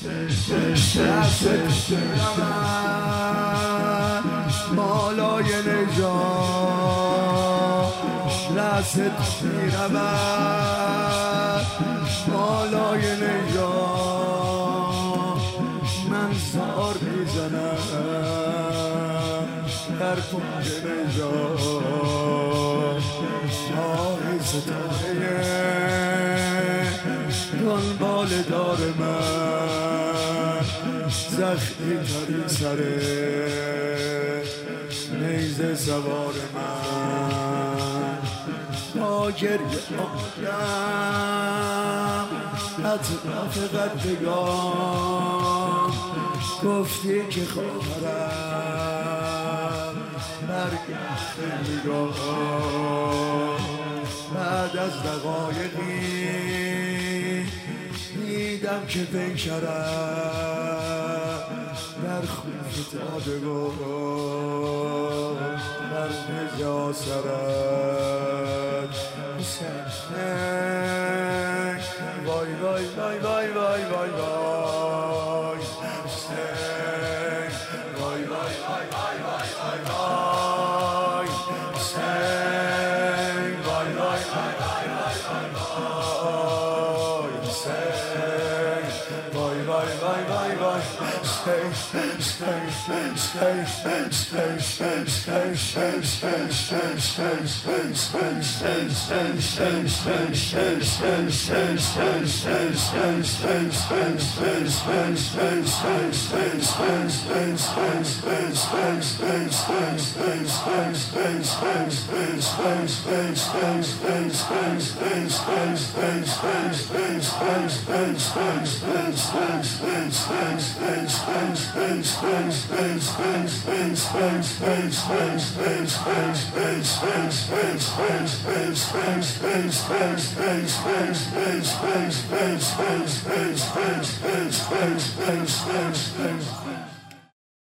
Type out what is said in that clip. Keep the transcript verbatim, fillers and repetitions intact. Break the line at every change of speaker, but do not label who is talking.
دست بالای نجات دست میرود بالای نجات من زار میزنم در کنج نجات آه ستاره دنبال دار من زخمی تری سر نیزه سوار من با گریه آیم اطراف قدگان گفتی که خواهرم برگشته نگاه بعد از دقایقی دیدم که پیکرم در خون فتاده بود در نجاسرت حسین وای وای وای وای وای وای وای حسین وای وای وای وای وای وای وای حسین وای وای وای وای وای وای حسین وای وای وای وای وای stay stay stay stay stay stay stay stay stay stay stay